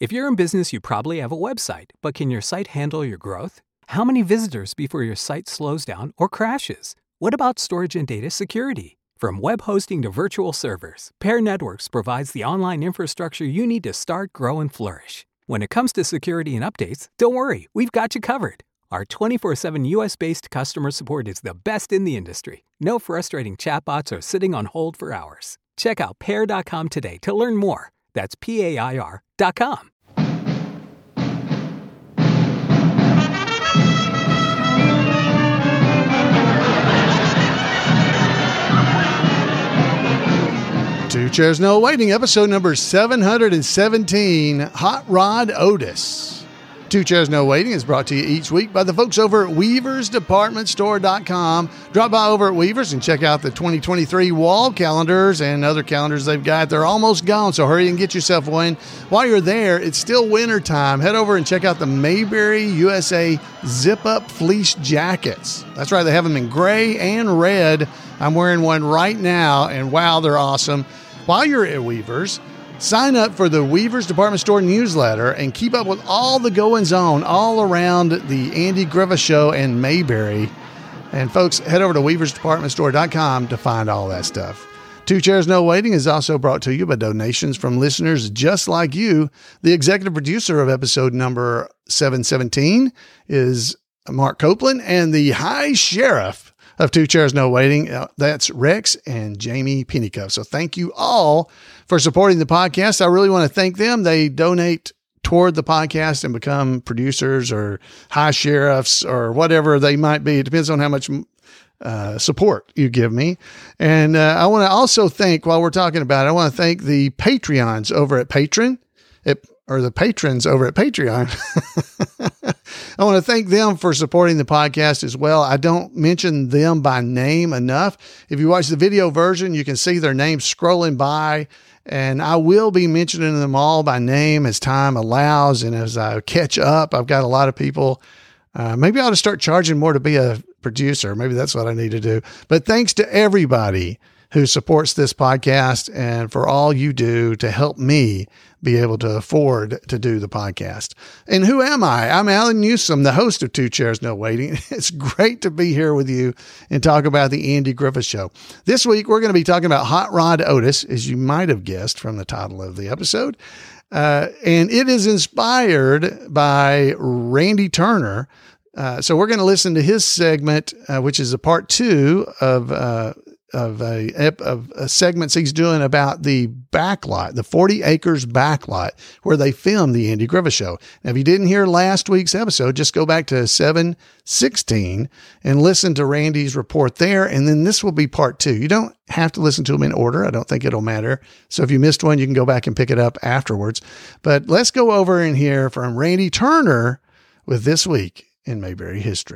If you're in business, you probably have a website, but can your site handle your growth? How many visitors before your site slows down or crashes? What about storage and data security? From web hosting to virtual servers, Pair Networks provides the online infrastructure you need to start, grow, and flourish. When it comes to security and updates, don't worry, we've got you covered. Our 24/7 US-based customer support is the best in the industry. No frustrating chatbots or sitting on hold for hours. Check out Pair.com today to learn more. That's PAIR.com. Two Chairs No Waiting, episode number 717, Hot Rod Otis. Two Chairs No Waiting is brought to you each week by the folks over at WeaversDepartmentStore.com. Drop by over at Weavers and check out the 2023 wall calendars and other calendars they've got. They're almost gone, so hurry and get yourself one. While you're there, it's still winter time. Head over and check out the Mayberry USA zip-up fleece jackets. That's right, they have them in gray and red. I'm wearing one right now, and wow, they're awesome. While you're at Weavers, sign up for the Weavers Department Store newsletter and keep up with all the goings-on all around the Andy Griffith Show and Mayberry. And folks, head over to WeaversDepartmentStore.com to find all that stuff. Two Chairs No Waiting is also brought to you by donations from listeners just like you. The executive producer of episode number 717 is Mark Copeland, and the High Sheriff of Two Chairs No Waiting, that's Rex and Jamie Pennycuff. So thank you all for supporting the podcast. I really want to thank them. They donate toward the podcast and become producers or high sheriffs or whatever they might be. It depends on how much support you give me. And I want to also thank, while we're talking about it, I want to thank the Patreons over at Patreon. Or the patrons over at Patreon. I want to thank them for supporting the podcast as well. I don't mention them by name enough. If you watch the video version, you can see their names scrolling by, and I will be mentioning them all by name as time allows. And as I catch up, I've got a lot of people. Maybe I ought to start charging more to be a producer. Maybe that's what I need to do. But thanks to everybody who supports this podcast and for all you do to help me be able to afford to do the podcast. And who am I? I'm Alan Newsome, the host of Two Chairs No Waiting. It's great to be here with you and talk about the Andy Griffith Show. This week, we're going to be talking about Hot Rod Otis, as you might have guessed from the title of the episode. And it is inspired by Randy Turner. So we're going to listen to his segment, which is a part 2 of segments he's doing about the backlot, the 40 acres backlot where they filmed the Andy Griffith Show. Now, if you didn't hear last week's episode, just go back to 716 and listen to Randy's report there. And then this will be part 2. You don't have to listen to them in order. I don't think it'll matter. So if you missed one, you can go back and pick it up afterwards. But let's go over and hear from Randy Turner with This Week in Mayberry History.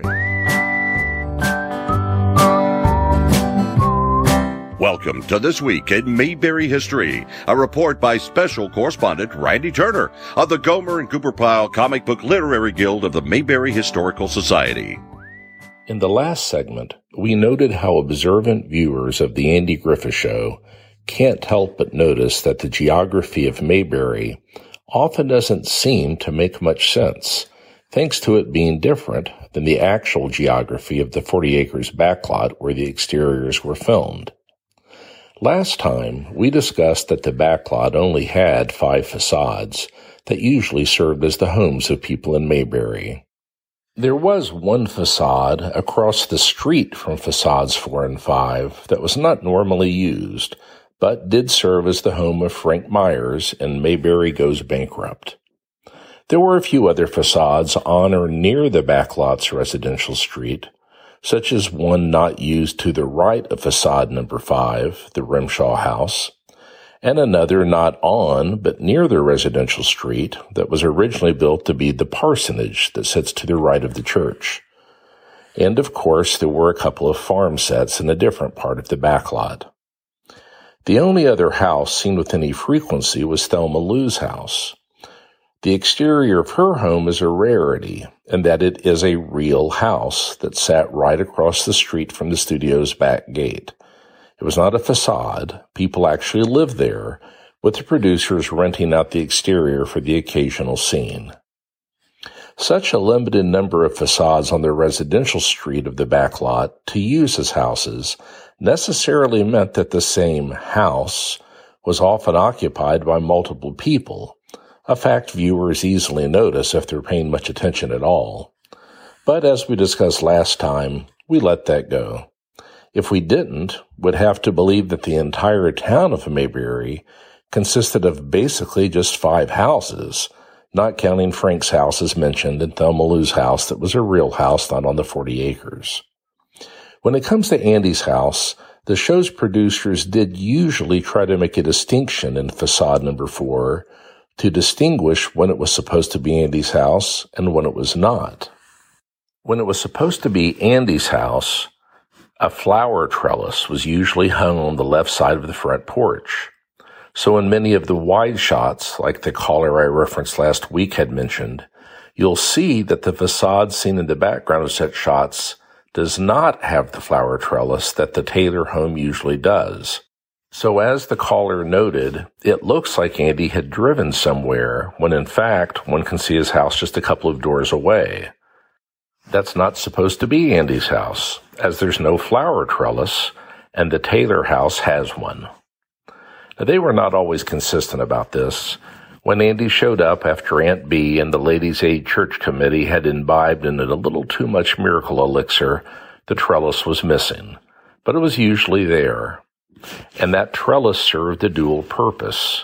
Welcome to This Week in Mayberry History, a report by special correspondent Randy Turner of the Gomer and Cooper Pyle Comic Book Literary Guild of the Mayberry Historical Society. In the last segment, we noted how observant viewers of the Andy Griffith Show can't help but notice that the geography of Mayberry often doesn't seem to make much sense, thanks to it being different than the actual geography of the 40 acres backlot where the exteriors were filmed. Last time, we discussed that the backlot only had 5 facades that usually served as the homes of people in Mayberry. There was one facade across the street from facades 4 and 5 that was not normally used, but did serve as the home of Frank Myers in Mayberry Goes Bankrupt. There were a few other facades on or near the backlot's residential street, such as one not used to the right of facade number 5, the Rimshaw House, and another not on but near the residential street that was originally built to be the parsonage that sits to the right of the church. And of course, there were a couple of farm sets in a different part of the backlot. The only other house seen with any frequency was Thelma Lou's house. The exterior of her home is a rarity, in that it is a real house that sat right across the street from the studio's back gate. It was not a facade. People actually lived there, with the producers renting out the exterior for the occasional scene. Such a limited number of facades on the residential street of the backlot to use as houses necessarily meant that the same house was often occupied by multiple people, a fact viewers easily notice if they're paying much attention at all. But as we discussed last time, we let that go. If we didn't, we'd have to believe that the entire town of Mayberry consisted of basically just 5 houses, not counting Frank's house as mentioned and Thelma Lou's house that was a real house not on the 40 acres. When it comes to Andy's house, the show's producers did usually try to make a distinction in facade number 4 to distinguish when it was supposed to be Andy's house and when it was not. When it was supposed to be Andy's house, a flower trellis was usually hung on the left side of the front porch. So in many of the wide shots, like the caller I referenced last week had mentioned, you'll see that the facade seen in the background of such shots does not have the flower trellis that the Taylor home usually does. So as the caller noted, it looks like Andy had driven somewhere when in fact one can see his house just a couple of doors away. That's not supposed to be Andy's house, as there's no flower trellis, and the Taylor house has one. Now, they were not always consistent about this. When Andy showed up after Aunt Bee and the Ladies' Aid Church Committee had imbibed in it a little too much miracle elixir, the trellis was missing, but it was usually there. And that trellis served a dual purpose.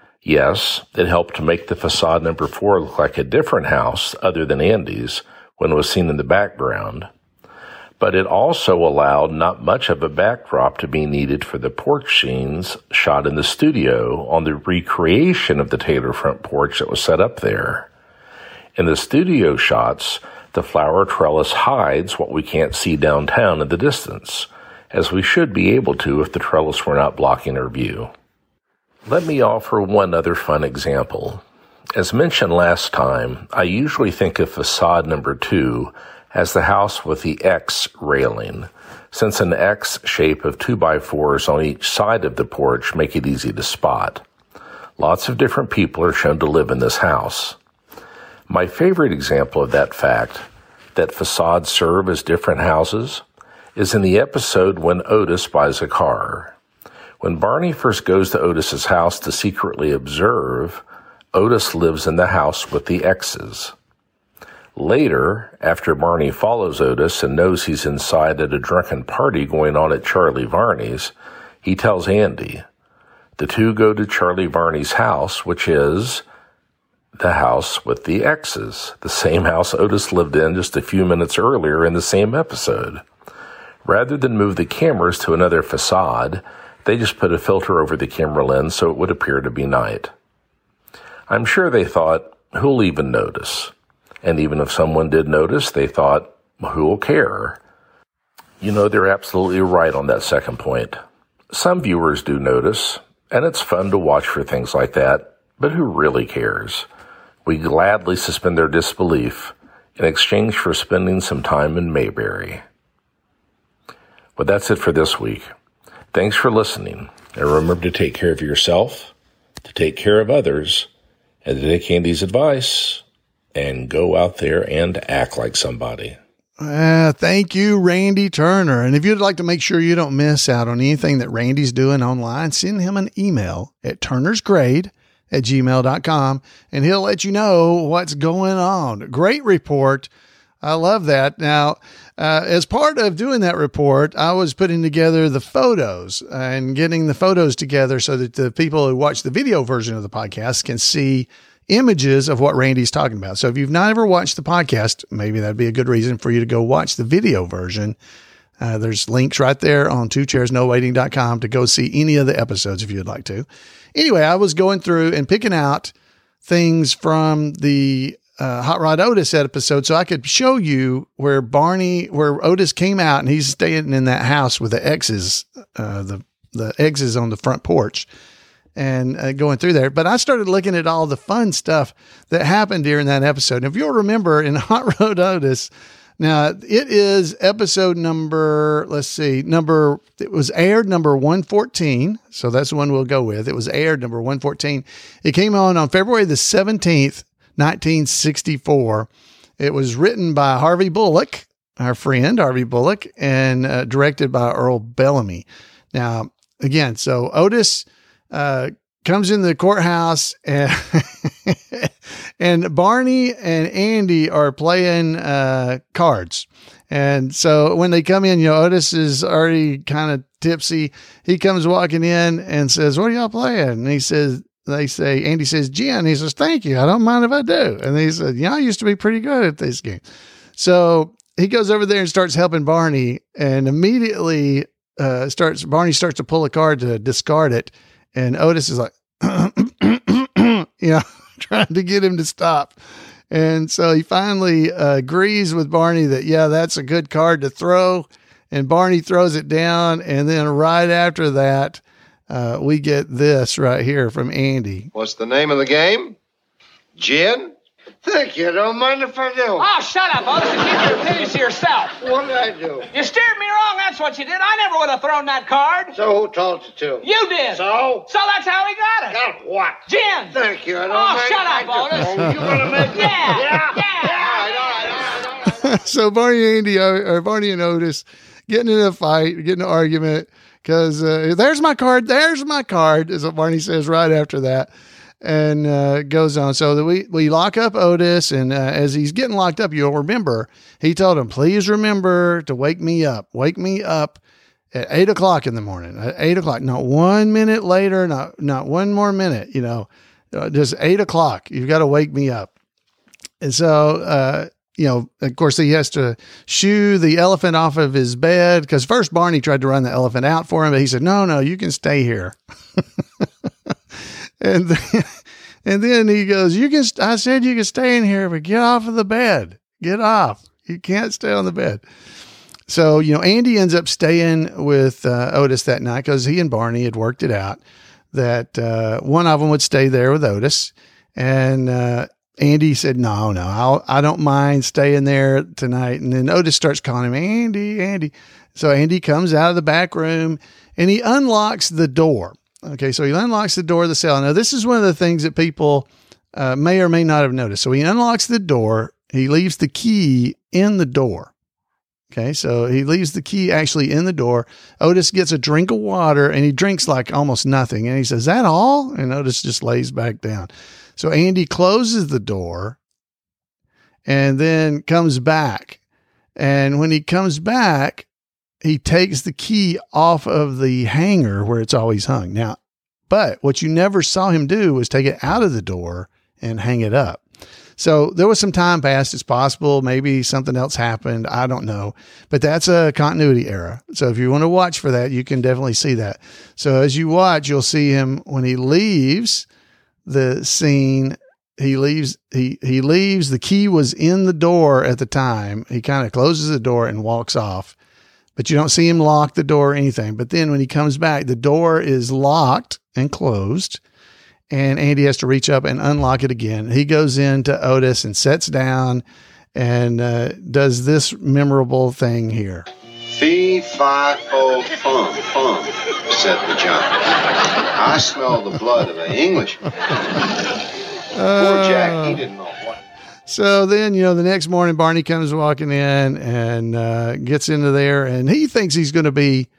Yes, it helped to make the facade number 4 look like a different house other than Andy's when it was seen in the background, but it also allowed not much of a backdrop to be needed for the porch scenes shot in the studio on the recreation of the Taylor front porch that was set up there. In the studio shots, the flower trellis hides what we can't see downtown in the distance, as we should be able to if the trellis were not blocking our view. Let me offer one other fun example. As mentioned last time, I usually think of facade number 2 as the house with the X railing, since an X shape of 2x4s on each side of the porch make it easy to spot. Lots of different people are shown to live in this house. My favorite example of that fact, that facades serve as different houses, is in the episode when Otis buys a car. When Barney first goes to Otis's house to secretly observe, Otis lives in the house with the X's. Later, after Barney follows Otis and knows he's inside at a drunken party going on at Charlie Varney's, he tells Andy. The two go to Charlie Varney's house, which is the house with the X's, the same house Otis lived in just a few minutes earlier in the same episode. Rather than move the cameras to another facade, they just put a filter over the camera lens so it would appear to be night. I'm sure they thought, who'll even notice? And even if someone did notice, they thought, who'll care? You know, they're absolutely right on that second point. Some viewers do notice, and it's fun to watch for things like that, but who really cares? We gladly suspend their disbelief in exchange for spending some time in Mayberry. Well, that's it for this week. Thanks for listening, and remember to take care of yourself, to take care of others, and to take Andy's advice and go out there and act like somebody. Thank you, Randy Turner. And if you'd like to make sure you don't miss out on anything that Randy's doing online, send him an email at turnersgrade@gmail.com, and he'll let you know what's going on. Great report. I love that. Now, as part of doing that report, I was putting together the photos and getting the photos together so that the people who watch the video version of the podcast can see images of what Randy's talking about. So if you've not ever watched the podcast, maybe that'd be a good reason for you to go watch the video version. There's links right there on twochairsnowaiting.com to go see any of the episodes if you'd like to. Anyway, I was going through and picking out things from the Hot Rod Otis episode so I could show you where Otis came out and he's staying in that house with the X's, the X's on the front porch and going through there. But I started looking at all the fun stuff that happened during that episode. And if you'll remember in Hot Rod Otis, Now, it is episode number, it was aired number 114. So that's the one we'll go with. It was aired number 114. It came on February the 17th, 1964. It was written by Harvey Bullock, our friend Harvey Bullock, and directed by Earl Bellamy. Now, again, so Otis comes in the courthouse and and Barney and Andy are playing cards. And so when they come in, Otis is already kind of tipsy. He comes walking in and says, "What are y'all playing?" And Andy says, "Gin." He says, "Thank you. I don't mind if I do." And he said, I used to be pretty good at this game. So he goes over there and starts helping Barney, and immediately Barney starts to pull a card to discard it. And Otis is like, trying to get him to stop. And so he finally agrees with Barney that, that's a good card to throw. And Barney throws it down. And then right after that, we get this right here from Andy. What's the name of the game? Gin? Thank you. Don't mind if I do. Oh, shut up, Otis, and keep your opinions to yourself. What did I do? You steered me wrong, that's what you did. I never would have thrown that card. So who told you to? You did. So? So that's how he got it. Got what? Gin. Thank you. I don't Oh, mind shut if up, I do. Otis. Oh, you gonna make it? Yeah. All right. So Barney and Otis getting in a fight, getting an argument, because there's my card, is what Barney says right after that. And goes on. So we lock up Otis, and as he's getting locked up, you'll remember, he told him, "Please remember to wake me up at 8 o'clock in the morning, at 8 o'clock, not 1 minute later, not one more minute, just 8 o'clock. You've got to wake me up." And so, of course, he has to shoo the elephant off of his bed, because first Barney tried to run the elephant out for him, but he said, no, you can stay here. And then he goes, I said you can stay in here, but get off of the bed. Get off. You can't stay on the bed. So, Andy ends up staying with Otis that night, because he and Barney had worked it out that one of them would stay there with Otis. And Andy said, no, I don't mind staying there tonight. And then Otis starts calling him, Andy. So Andy comes out of the back room and he unlocks the door. Okay, so he unlocks the door of the cell. Now, this is one of the things that people may or may not have noticed. So he unlocks the door. He leaves the key in the door. Okay, so he leaves the key actually in the door. Otis gets a drink of water, and he drinks like almost nothing. And he says, "Is that all?" And Otis just lays back down. So Andy closes the door and then comes back. And when he comes back, he takes the key off of the hanger where it's always hung. Now, but what you never saw him do was take it out of the door and hang it up. So there was some time passed. It's possible maybe something else happened. I don't know, but that's a continuity error. So if you want to watch for that, you can definitely see that. So as you watch, you'll see him when he leaves the scene. He leaves, the key was in the door at the time. He kind of closes the door and walks off. But you don't see him lock the door or anything. But then when he comes back, the door is locked and closed, and Andy has to reach up and unlock it again. He goes into Otis and sits down and does this memorable thing here. Fee, fi, fo, fum, fum, said the giant. I smell the blood of an Englishman. Poor Jack, he didn't know what. So then, the next morning, Barney comes walking in and gets into there, and he thinks he's going to be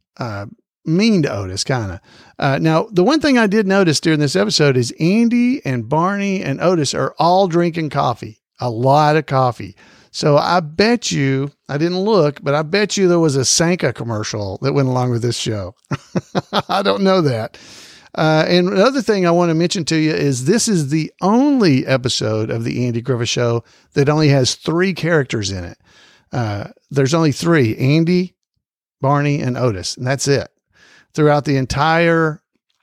mean to Otis, kind of. Now, the one thing I did notice during this episode is Andy and Barney and Otis are all drinking coffee, a lot of coffee. So I bet you, I didn't look, but I bet you there was a Sanka commercial that went along with this show. I don't know that. And another thing I want to mention to you is this is the only episode of the Andy Griffith Show that only has 3 characters in it. There's only 3, Andy, Barney, and Otis, and that's it throughout the entire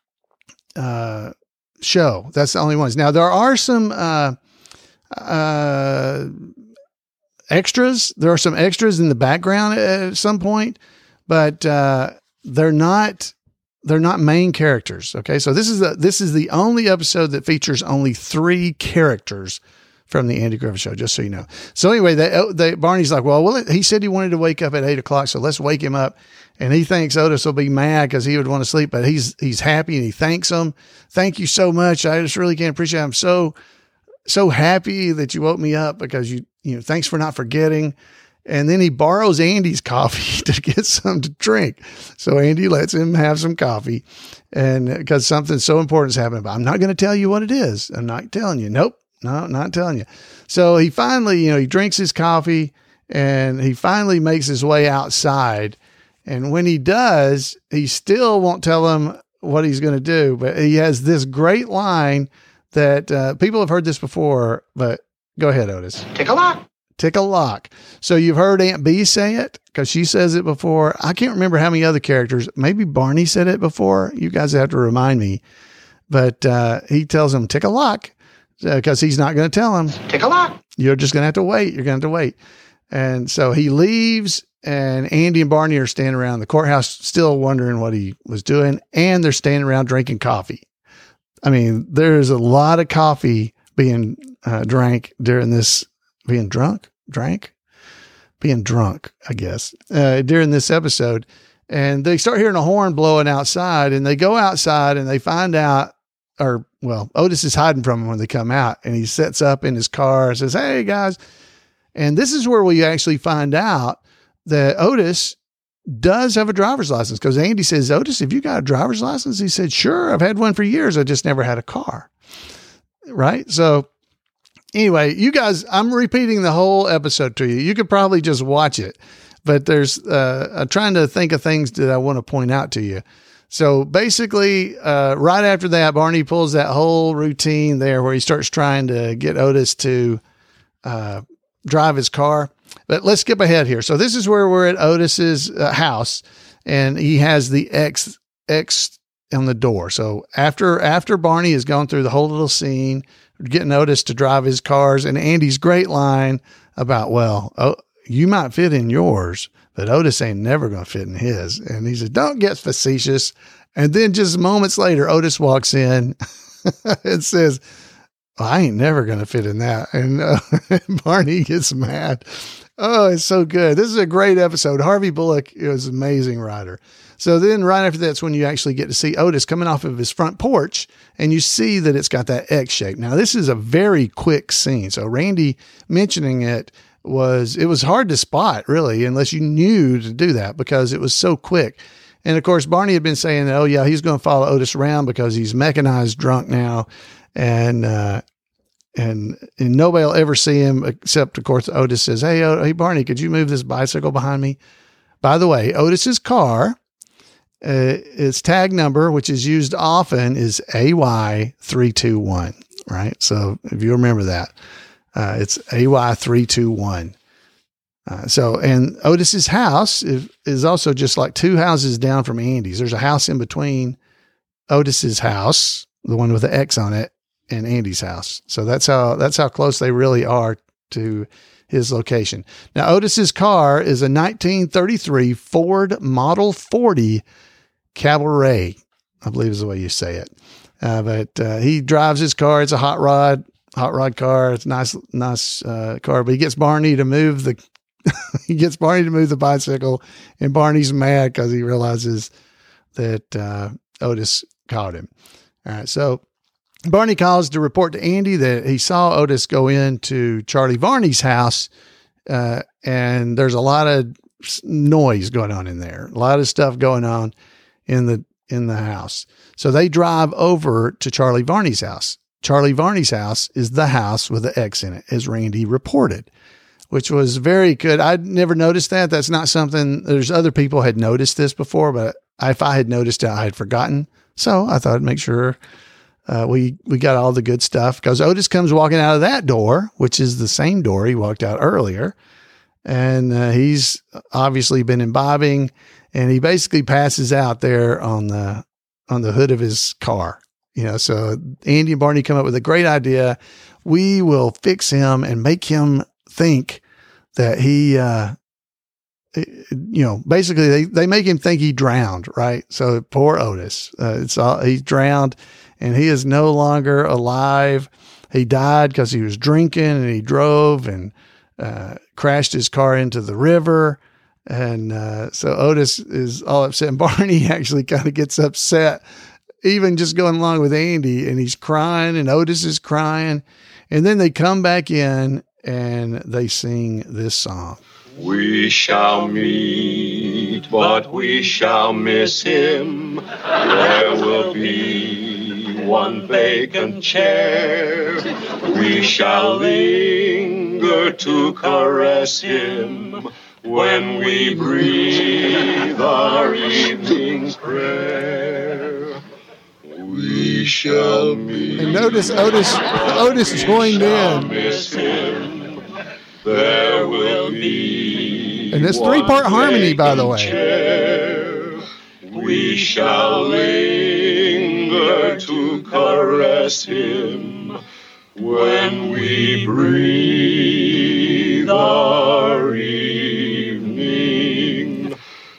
show. That's the only ones. Now, there are some extras. There are some extras in the background at some point, but they're not main characters. Okay. So this is the only episode that features only 3 characters from the Andy Griffith Show, just so you know. So anyway, Barney's like, well, he said he wanted to wake up at 8 o'clock, so let's wake him up. And he thinks Otis will be mad because he would want to sleep, but he's happy and he thanks him. Thank you so much. I just really can't appreciate it. I'm so happy that you woke me up because you thanks for not forgetting. And then he borrows Andy's coffee to get some to drink. So Andy lets him have some coffee, and because something so important is happening, but I'm not going to tell you what it is. I'm not telling you. Nope. No, not telling you. So he finally, he drinks his coffee and he finally makes his way outside. And when he does, he still won't tell him what he's going to do, but he has this great line that people have heard this before, but go ahead, Otis. Tick a lock. Tick a lock. So you've heard Aunt Bee say it because she says it before. I can't remember how many other characters. Maybe Barney said it before. You guys have to remind me. But he tells him, tick a lock, because he's not going to tell him. Tick a lock. You're just going to have to wait. You're going to have to wait. And so he leaves, and Andy and Barney are standing around the courthouse still wondering what he was doing, and they're standing around drinking coffee. I mean, there's a lot of coffee being drank during this, being drunk, I guess, during this episode. And they start hearing a horn blowing outside, and they go outside and they find out, Otis is hiding from them when they come out, and he sets up in his car and says, hey guys. And this is where we actually find out that Otis does have a driver's license, because Andy says, Otis, have you got a driver's license? He said, sure, I've had one for years. I just never had a car. Right. So anyway, you guys, I'm repeating the whole episode to you. You could probably just watch it, but I'm trying to think of things that I want to point out to you. So basically, right after that, Barney pulls that whole routine there where he starts trying to get Otis to drive his car. But let's skip ahead here. So this is where we're at Otis's house, and he has the X on the door. So after Barney has gone through the whole little scene, getting Otis to drive his cars, and Andy's great line about, you might fit in yours, but Otis ain't never going to fit in his. And he said, don't get facetious. And then just moments later, Otis walks in and says, I ain't never going to fit in that. And Barney gets mad. Oh, it's so good. This is a great episode. Harvey Bullock is an amazing writer. So then right after that's when you actually get to see Otis coming off of his front porch, and you see that it's got that X shape. Now, this is a very quick scene. So Randy mentioning it was hard to spot, really, unless you knew to do that, because it was so quick. And of course, Barney had been saying, oh yeah, he's going to follow Otis around because he's mechanized drunk now. And nobody will ever see him except, of course, Otis says, hey, Barney, could you move this bicycle behind me? By the way, Otis's car, its tag number, which is used often, is AY321, right? So if you remember that, it's AY321. And Otis's house is also just like 2 houses down from Andy's. There's a house in between Otis's house, the one with the X on it, and Andy's house. So that's how close they really are to his location. Now, Otis's car is a 1933 Ford Model 40 Cabaret, I believe is the way you say it. But he drives his car. It's a hot rod car. It's a nice car, but he gets Barney to move the bicycle, and Barney's mad because he realizes that Otis caught him. All right. So Barney calls to report to Andy that he saw Otis go into Charlie Varney's house, and there's a lot of noise going on in there, a lot of stuff going on in the house. So they drive over to Charlie Varney's house. Charlie Varney's house is the house with the X in it, as Randy reported, which was very good. I'd never noticed that. That's not something, there's other people had noticed this before, but if I had noticed it, I had forgotten. So I thought I'd make sure we got all the good stuff, because Otis comes walking out of that door, which is the same door he walked out earlier. And he's obviously been imbibing, and he basically passes out there on the hood of his car. So Andy and Barney come up with a great idea. We will fix him and make him think that he, basically they make him think he drowned, right? So poor Otis, he's drowned, and he is no longer alive. he died because he was drinking and he drove and crashed his car into the river. And so Otis is all upset. And Barney actually kind of gets upset, even just going along with Andy, and he's crying and Otis is crying. And then they come back in and they sing this song. We shall meet, but we shall miss him. There will be one vacant chair. We shall linger to caress him when we breathe our evening's prayer. We shall meet. And notice Otis joined in. Miss him. There will be. And it's 3-part harmony, by the way. Chair. We shall linger to caress him when we breathe our evening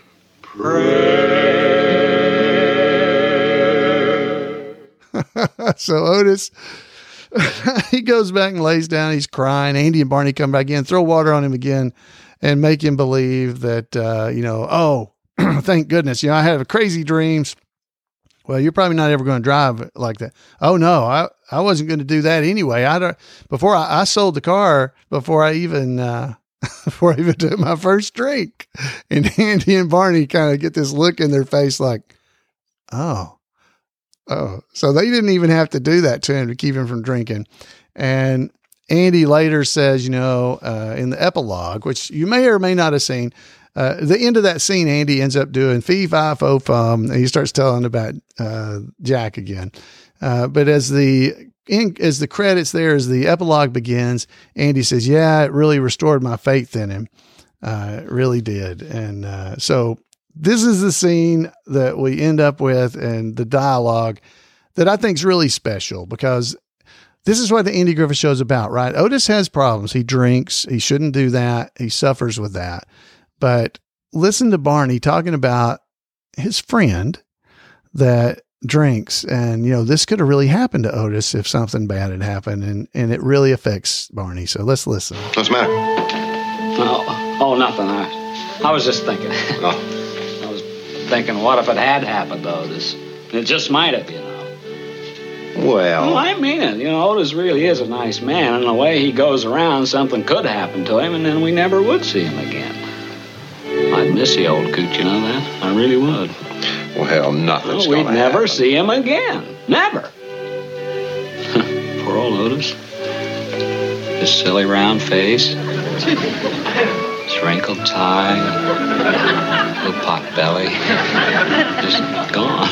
prayer. So Otis, he goes back and lays down. He's crying. Andy and Barney come back in, throw water on him again, and make him believe that, oh, thank goodness. I had crazy dreams. Well, you're probably not ever going to drive like that. Oh no, I wasn't going to do that anyway. Before I sold the car before I even took my first drink. And Andy and Barney kind of get this look in their face like, oh, so they didn't even have to do that to him to keep him from drinking. And Andy later says, in the epilogue, which you may or may not have seen, the end of that scene, Andy ends up doing fee, fi, fo, fum, and he starts telling about Jack again. But as the credits there, as the epilogue begins, Andy says, yeah, it really restored my faith in him. It really did. And so this is the scene that we end up with and the dialogue that I think is really special, because this is what the Andy Griffith Show is about, right? Otis has problems. He drinks. He shouldn't do that. He suffers with that. But listen to Barney talking about his friend that drinks. And, this could have really happened to Otis if something bad had happened. And it really affects Barney. So let's listen. What's the matter? Oh, nothing. I was just thinking. Oh. I was thinking, what if it had happened to Otis? It just might have, Well, I mean it. Otis really is a nice man. And the way he goes around, something could happen to him, and then we never would see him again. I'd miss the old coot, that? I really would. Well, nothing's we'd gonna never happen. see him again. Never. Poor old Otis. His silly round face. His wrinkled tie. Little pot belly. Just gone.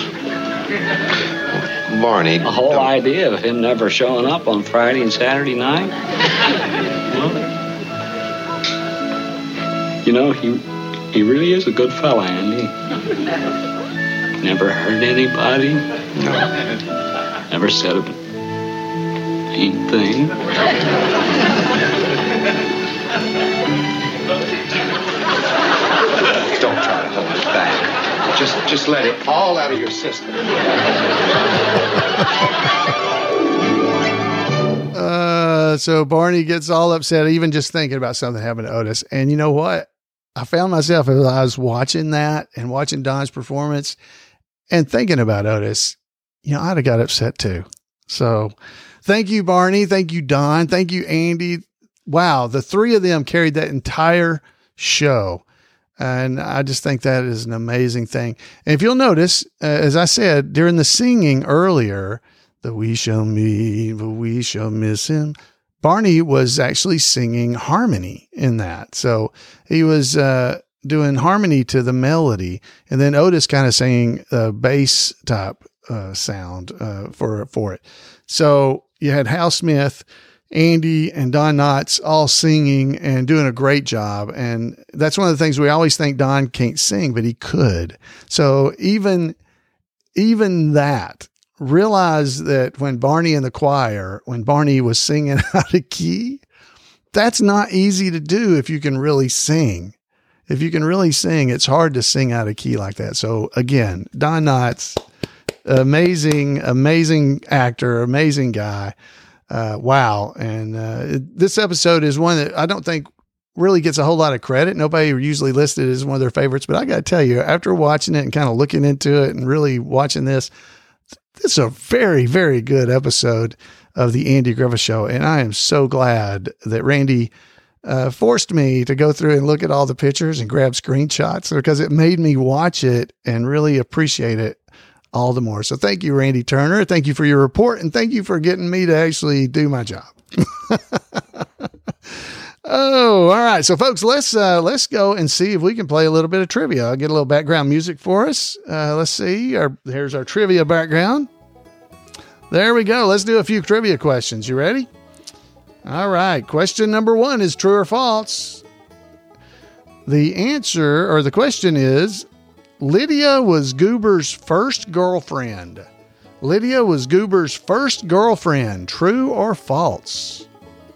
Barney. The whole idea of him never showing up on Friday and Saturday night. He really is a good fella, Andy. Never hurt anybody. No. Never said a mean thing. Don't try to hold it back. Just let it all out of your system. So Barney gets all upset, even just thinking about something happened to Otis. And you know what? I found myself as I was watching that and watching Don's performance and thinking about Otis, I'd have got upset too. So thank you, Barney. Thank you, Don. Thank you, Andy. Wow. The three of them carried that entire show. And I just think that is an amazing thing. And if you'll notice, as I said, during the singing earlier, that we shall meet, but we shall miss him, Barney was actually singing harmony in that. So he was doing harmony to the melody, and then Otis kind of singing bass type sound for it. So you had Hal Smith, Andy, and Don Knotts all singing and doing a great job. And that's one of the things we always think Don can't sing, but he could. So even that, realize that when Barney in the choir, when Barney was singing out of key, that's not easy to do if you can really sing. If you can really sing, it's hard to sing out of key like that. So again, Don Knotts, amazing actor, amazing guy. wow. And this episode is one that I don't think really gets a whole lot of credit. Nobody usually listed it as one of their favorites, but I got to tell you, after watching it and kind of looking into it and really watching this is a very, very good episode of the Andy Griffith Show. And I am so glad that Randy forced me to go through and look at all the pictures and grab screenshots, because it made me watch it and really appreciate it all the more. So thank you, Randy Turner. Thank you for your report, and thank you for getting me to actually do my job. Oh, all right. So folks, let's go and see if we can play a little bit of trivia. I'll get a little background music for us. Let's see. Here's our trivia background. There we go. Let's do a few trivia questions. You ready? All right. Question number 1 is true or false. The answer, or the question is, Lydia was Goober's first girlfriend. Lydia was Goober's first girlfriend. True or false?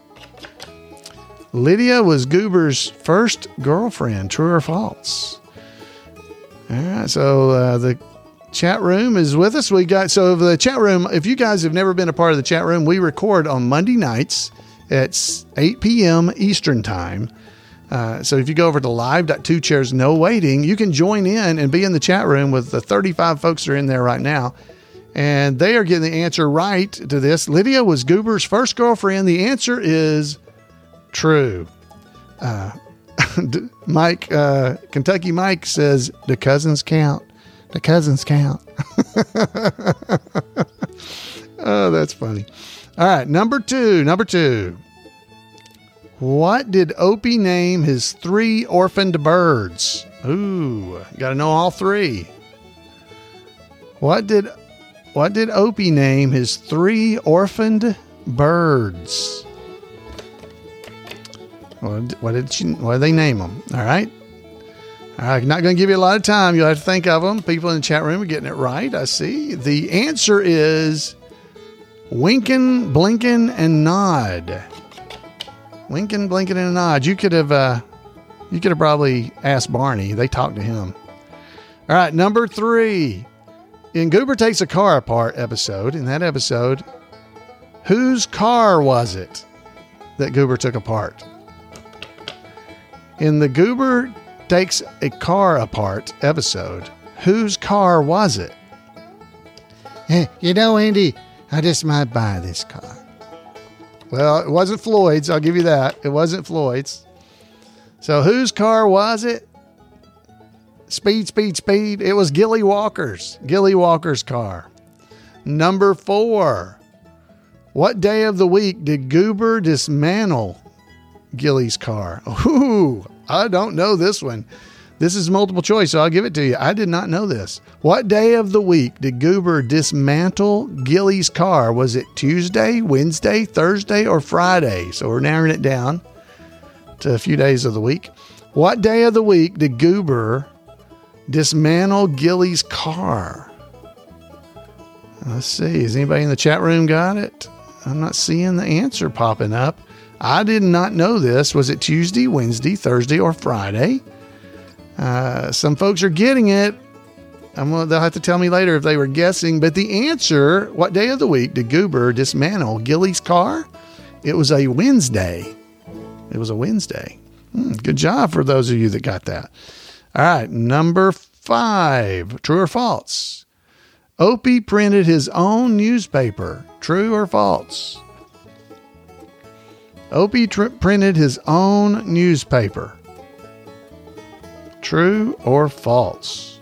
Lydia was Goober's first girlfriend. True or false? All right. So the chat room is with us. So the chat room, if you guys have never been a part of the chat room, we record on Monday nights at 8 p.m. Eastern time. So if you go over to live.2chairsnowaiting, you can join in and be in the chat room with the 35 folks that are in there right now. And they are getting the answer right to this. Lydia was Goober's first girlfriend. The answer is true. Mike, Kentucky Mike says, the cousins count. The cousins count. Oh, that's funny. All right. Number two. What did Opie name his 3 orphaned birds? Ooh, got to know all 3. What did Opie name his 3 orphaned birds? What did they name them? All right. I'm not going to give you a lot of time. You'll have to think of them. People in the chat room are getting it right. I see. The answer is Winkin', Blinkin', and Nod. Winkin', Blinkin', and Nod. You could have probably asked Barney. They talked to him. All right. Number 3. In Goober Takes a Car Apart episode, in that episode, whose car was it that Goober took apart? In the Goober Takes a Car Apart episode, whose car was it? Andy, I just might buy this car. Well, it wasn't Floyd's. I'll give you that. It wasn't Floyd's. So whose car was it? Speed. It was Gilly Walker's. Gilly Walker's car. Number 4. What day of the week did Goober dismantle Gilly's car? Ooh, I don't know this one. This is multiple choice, so I'll give it to you. I did not know this. What day of the week did Goober dismantle Gilly's car? Was it Tuesday, Wednesday, Thursday, or Friday? So we're narrowing it down to a few days of the week. What day of the week did Goober dismantle Gilly's car? Let's see. Has anybody in the chat room got it? I'm not seeing the answer popping up. I did not know this. Was it Tuesday, Wednesday, Thursday, or Friday? Some folks are getting it. They'll have to tell me later if they were guessing. But the answer, what day of the week did Goober dismantle Gilly's car? It was a Wednesday. It was a Wednesday. Good job for those of you that got that. All right, number 5. True or false? Opie printed his own newspaper. True or false? Opie printed his own newspaper. True or false?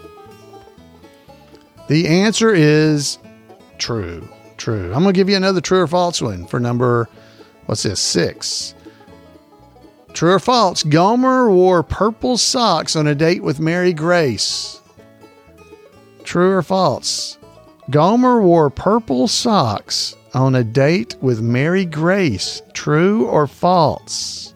The answer is true. True. I'm going to give you another true or false one for number, 6. True or false? Gomer wore purple socks on a date with Mary Grace. True or false? Gomer wore purple socks on a date with Mary Grace. True or false?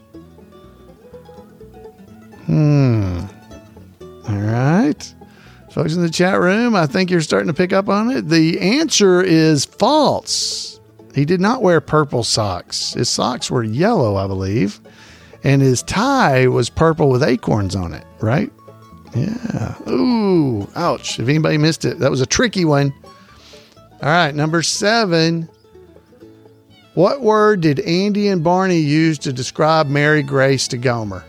All right. Folks in the chat room, I think you're starting to pick up on it. The answer is false. He did not wear purple socks. His socks were yellow, I believe. And his tie was purple with acorns on it, right? Yeah. Ooh, ouch. If anybody missed it, that was a tricky one. All right, number 7. What word did Andy and Barney use to describe Mary Grace to Gomer?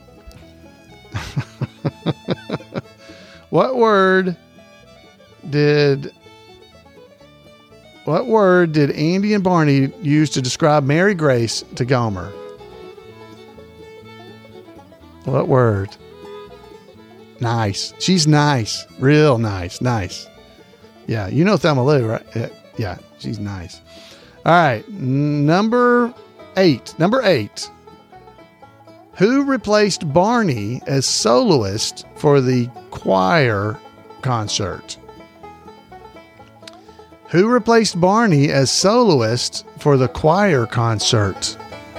What word did Andy and Barney use to describe Mary Grace to Gomer? What word? Nice. She's nice. Real nice. Nice. Yeah. You know Thelma Lou, right? Yeah. She's nice. All right. Number eight. Who replaced Barney as soloist for the choir concert? Who replaced Barney as soloist for the choir concert?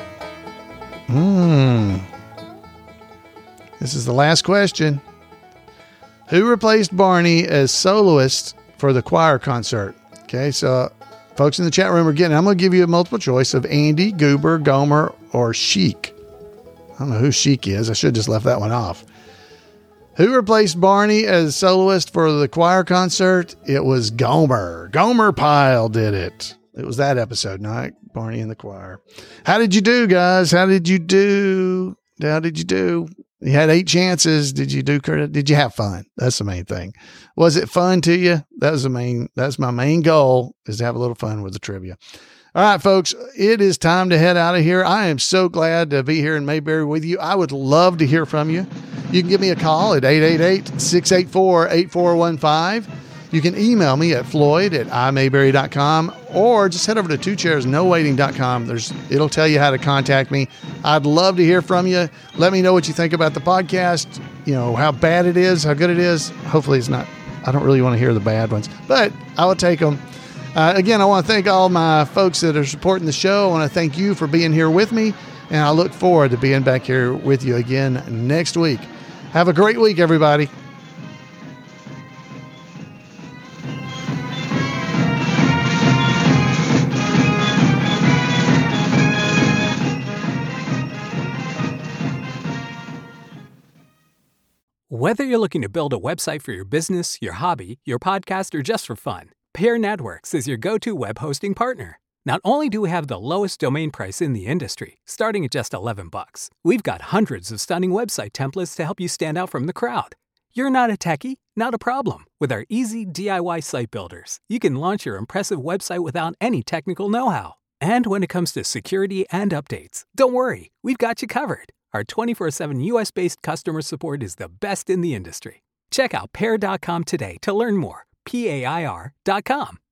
This is the last question. Who replaced Barney as soloist for the choir concert? Okay, so folks in the chat room are getting, I'm going to give you a multiple choice of Andy, Goober, Gomer, or Sheik. I don't know who Sheik is. I should have just left that one off. Who replaced Barney as soloist for the choir concert? It was Gomer. Gomer Pyle did it. It was that episode, not Barney in the choir. How did you do, guys? How did you do? You had 8 chances. Did you have fun? That's the main thing. Was it fun to you? That's my main goal, is to have a little fun with the trivia. All right, folks, it is time to head out of here. I am so glad to be here in Mayberry with you. I would love to hear from you. You can give me a call at 888-684-8415. You can email me at floyd@imayberry.com, or just head over to twochairsnowaiting.com. It'll tell you how to contact me. I'd love to hear from you. Let me know what you think about the podcast, how bad it is, how good it is. Hopefully it's not. I don't really want to hear the bad ones, but I will take them. Again, I want to thank all my folks that are supporting the show. I want to thank you for being here with me, and I look forward to being back here with you again next week. Have a great week, everybody. Whether you're looking to build a website for your business, your hobby, your podcast, or just for fun, Pair Networks is your go-to web hosting partner. Not only do we have the lowest domain price in the industry, starting at just $11, we've got hundreds of stunning website templates to help you stand out from the crowd. You're not a techie? Not a problem. With our easy DIY site builders, you can launch your impressive website without any technical know-how. And when it comes to security and updates, don't worry, we've got you covered. Our 24/7 US-based customer support is the best in the industry. Check out Pair.com today to learn more. PAIR.com.